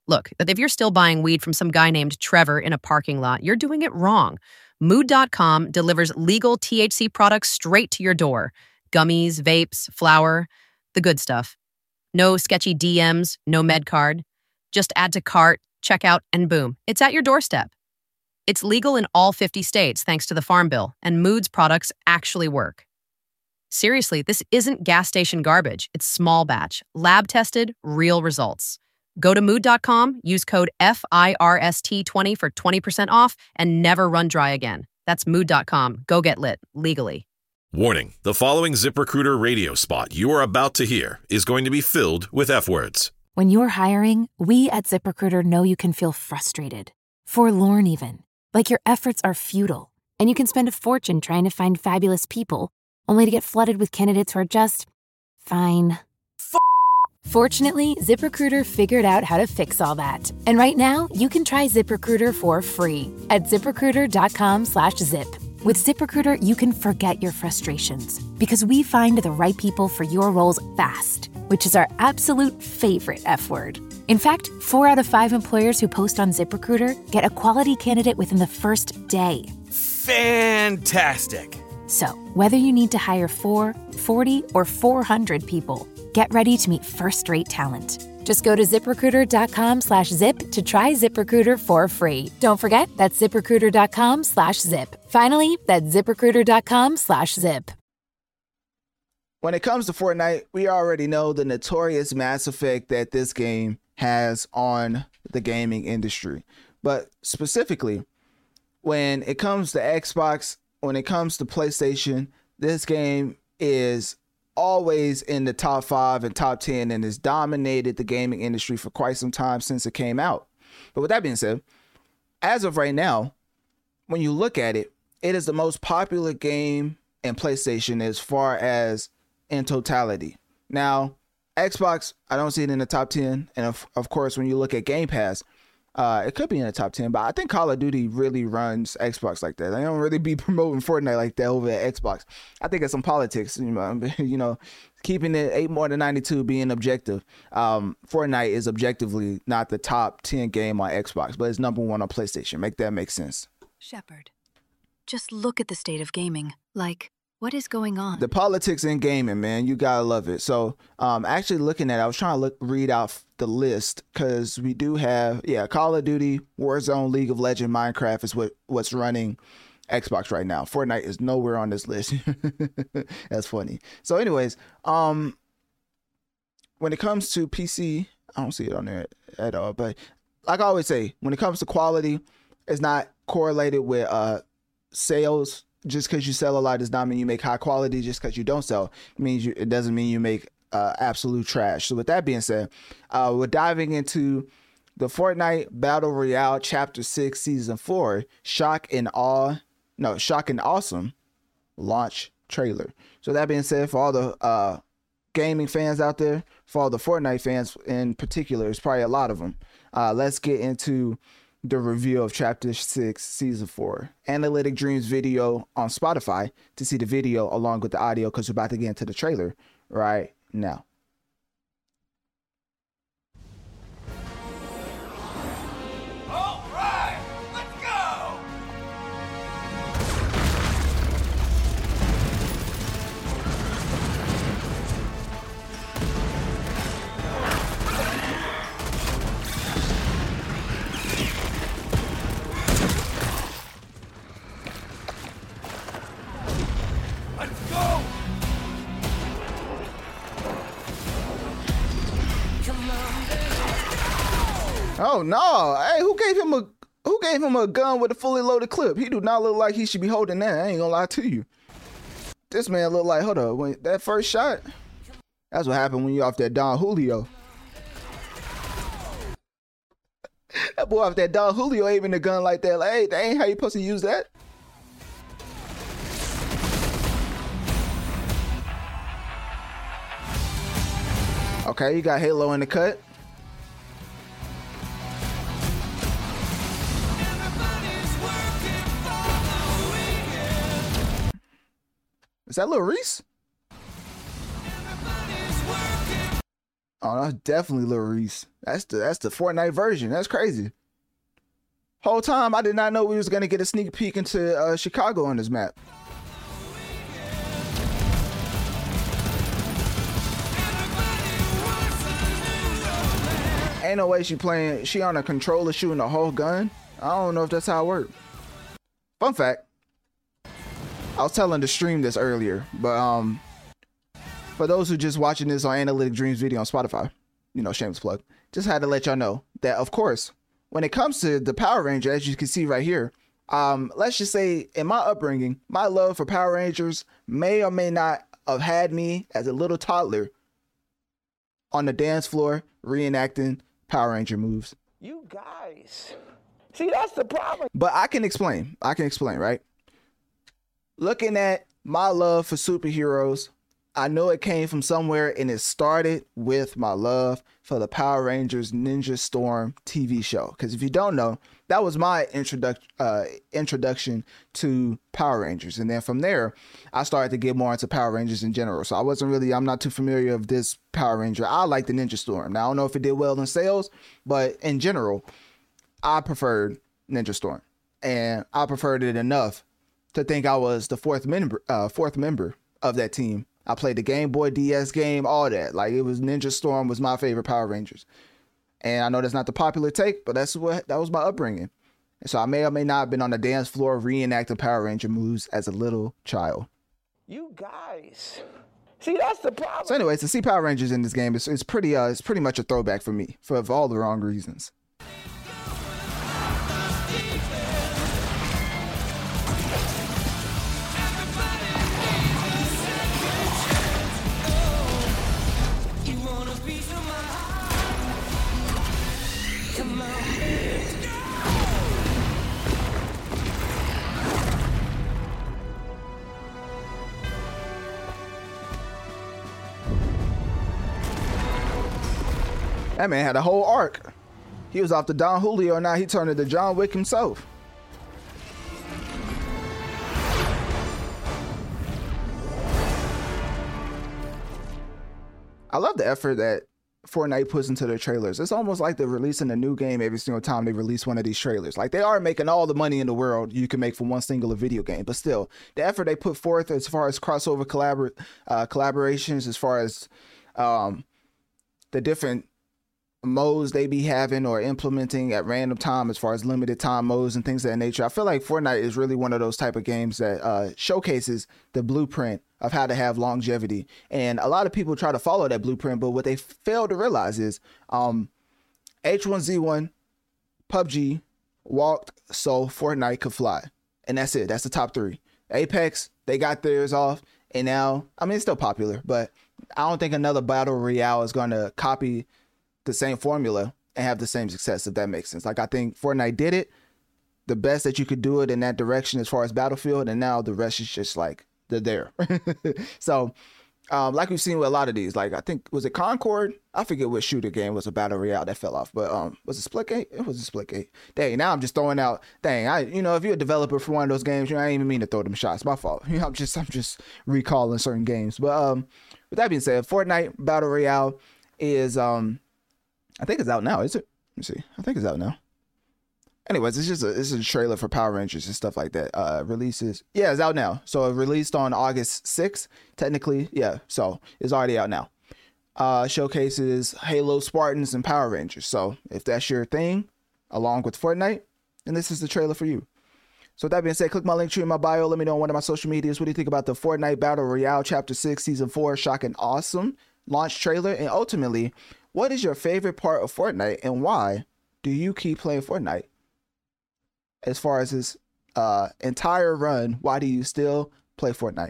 Look, if you're still buying weed from some guy named Trevor in a parking lot, you're doing it wrong. Mood.com delivers legal THC products straight to your door. Gummies, vapes, flour, the good stuff. No sketchy DMs, no med card. Just add to cart, checkout, and boom, it's at your doorstep. It's legal in all 50 states thanks to the Farm Bill, and Mood's products actually work. Seriously, this isn't gas station garbage. It's small batch, lab tested, real results. Go to mood.com, use code FIRST20 for 20% off, and never run dry again. That's mood.com. Go get lit, legally. Warning, the following ZipRecruiter radio spot you are about to hear is going to be filled with F-words. When you're hiring, we at ZipRecruiter know you can feel frustrated, forlorn even, like your efforts are futile, and you can spend a fortune trying to find fabulous people, only to get flooded with candidates who are just fine. Fortunately, ZipRecruiter figured out how to fix all that. And right now, you can try ZipRecruiter for free at ZipRecruiter.com/zip. With ZipRecruiter, you can forget your frustrations because we find the right people for your roles fast, which is our absolute favorite F word. In fact, 4 out of 5 employers who post on ZipRecruiter get a quality candidate within the first day. Fantastic. So, whether you need to hire 4, 40, or 400 people, get ready to meet first-rate talent. Just go to ZipRecruiter.com/zip to try ZipRecruiter for free. Don't forget, that's ZipRecruiter.com/zip. Finally, that's ZipRecruiter.com/zip. When it comes to Fortnite, we already know the notorious mass effect that this game has on the gaming industry. But specifically, when it comes to Xbox, when it comes to PlayStation, this game is always in the top 5 and top 10 and has dominated the gaming industry for quite some time since it came out. But with that being said, as of right now, when you look at it, it is the most popular game in PlayStation as far as in totality. Now, Xbox, I don't see it in the top 10. And of course, when you look at Game Pass, it could be in the top 10, but I think Call of Duty really runs Xbox like that. They don't really be promoting Fortnite like that over at Xbox. I think it's some politics, keeping it 8 more than 92 being objective. Fortnite is objectively not the top 10 game on Xbox, but it's number 1 on PlayStation. Make that make sense. Shepard, just look at the state of gaming. Like, what is going on? The politics in gaming, man, you gotta love it. So, actually looking at it, I was trying to read out the list because we do have, Call of Duty, Warzone, League of Legends, Minecraft is what's running Xbox right now. Fortnite is nowhere on this list. That's funny. So, anyways, when it comes to PC, I don't see it on there at all. But like I always say, when it comes to quality, it's not correlated with sales. Just because you sell a lot does not mean you make high quality. Just because you don't sell it doesn't mean you make absolute trash. So with that being said, we're diving into the Fortnite Battle Royale Chapter 6 Season 4 Shock and Awesome launch trailer. So that being said, for all the gaming fans out there, for all the Fortnite fans in particular, there's probably a lot of them. Let's get into the review of Chapter 6 Season 4. Analytic Dreams video on Spotify to see the video along with the audio, because we're about to get into the trailer right now. All right, let's go! Let's go! Oh no! Hey, who gave him a gun with a fully loaded clip? He do not look like he should be holding that. I ain't gonna lie to you. This man look like, hold up, when that first shot, that's what happened when you off that Don Julio. That boy off that Don Julio aiming a gun like that. Like, hey, that ain't how you supposed to use that. Okay, you got Halo in the cut. Is that Lil Reese? Oh, that's definitely Lil Reese. That's the Fortnite version. That's crazy. Whole time I did not know we was gonna get a sneak peek into Chicago on this map. Ain't no way she on a controller shooting a whole gun. I don't know if that's how it works. Fun fact. I was telling the stream this earlier, but for those who just watching this on Analytic Dreams video on Spotify, shameless plug, just had to let y'all know that, of course, when it comes to the Power Ranger, as you can see right here, let's just say in my upbringing, my love for Power Rangers may or may not have had me as a little toddler on the dance floor reenacting Power Ranger moves. You guys, see, that's the problem. But I can explain, right? Looking at my love for superheroes, I know it came from somewhere, and it started with my love for the Power Rangers Ninja Storm TV show. Because if you don't know, that was my introduction to Power Rangers. And then from there, I started to get more into Power Rangers in general. So I'm not too familiar with this Power Ranger. I like the Ninja Storm. Now, I don't know if it did well in sales, but in general, I preferred Ninja Storm. And I preferred it enough to think I was the fourth member of that team. I played the Game Boy DS game, all that. Like, it was Ninja Storm was my favorite Power Rangers. And I know that's not the popular take, but that was my upbringing. And so I may or may not have been on the dance floor reenacting Power Ranger moves as a little child. You guys, see, that's the problem. So anyways, to see Power Rangers in this game, it's pretty much a throwback for me for all the wrong reasons. That man had a whole arc. He was off the Don Julio, now he turned into John Wick himself. I love the effort that Fortnite puts into their trailers. It's almost like they're releasing a new game every single time they release one of these trailers. Like, they are making all the money in the world you can make from one singular video game, but still, the effort they put forth as far as crossover collaborations, as far as the different modes they be having or implementing at random time, as far as limited time modes and things of that nature. I feel like Fortnite is really one of those type of games that showcases the blueprint of how to have longevity. And a lot of people try to follow that blueprint, but what they fail to realize is H1Z1, PUBG walked so Fortnite could fly. And that's it. That's the top three. Apex, they got theirs off. And now, I mean, it's still popular, but I don't think another battle royale is going to copy the same formula and have the same success, if that makes sense. Like, I think Fortnite did it the best that you could do it in that direction as far as Battlefield, and now the rest is just like, they're there. So like we've seen with a lot of these, like, I think, was it Concord? I forget what shooter game was a battle royale that fell off, but was it Splitgate? It was a Splitgate. Dang, now I'm just throwing out, if you're a developer for one of those games, I didn't even mean to throw them shots. My fault. I'm just recalling certain games. But with that being said, Fortnite battle royale is I think it's out now, is it? Let me see. I think it's out now. Anyways, it's a trailer for Power Rangers and stuff like that. Releases. Yeah, it's out now. So it released on August 6th, technically. Yeah, so it's already out now. Showcases Halo Spartans and Power Rangers. So if that's your thing, along with Fortnite, then this is the trailer for you. So with that being said, click my link tree in my bio. Let me know on one of my social medias. What do you think about the Fortnite Battle Royale Chapter 6 Season 4 shocking awesome launch trailer? And ultimately, what is your favorite part of Fortnite, and why do you keep playing Fortnite? As far as this entire run, why do you still play Fortnite?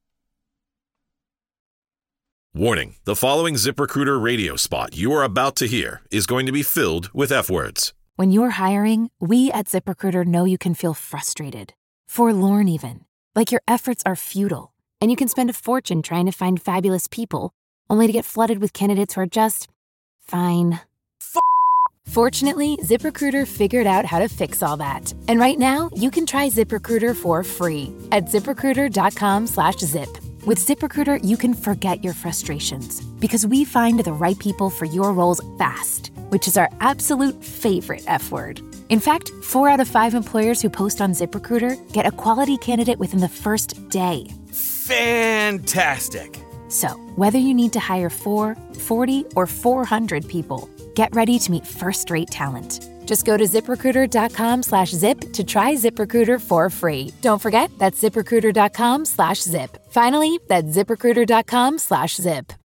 Warning, the following ZipRecruiter radio spot you are about to hear is going to be filled with F words. When you're hiring, we at ZipRecruiter know you can feel frustrated, forlorn even, like your efforts are futile, and you can spend a fortune trying to find fabulous people, only to get flooded with candidates who are just fine. Fortunately, ZipRecruiter figured out how to fix all that. And right now, you can try ZipRecruiter for free at ZipRecruiter.com/zip. With ZipRecruiter, you can forget your frustrations because we find the right people for your roles fast, which is our absolute favorite F word. In fact, 4 out of 5 employers who post on ZipRecruiter get a quality candidate within the first day. Fantastic. So, whether you need to hire 4, 40, or 400 people, get ready to meet first-rate talent. Just go to ZipRecruiter.com/zip to try ZipRecruiter for free. Don't forget, that's ZipRecruiter.com/zip. Finally, that's ZipRecruiter.com/zip.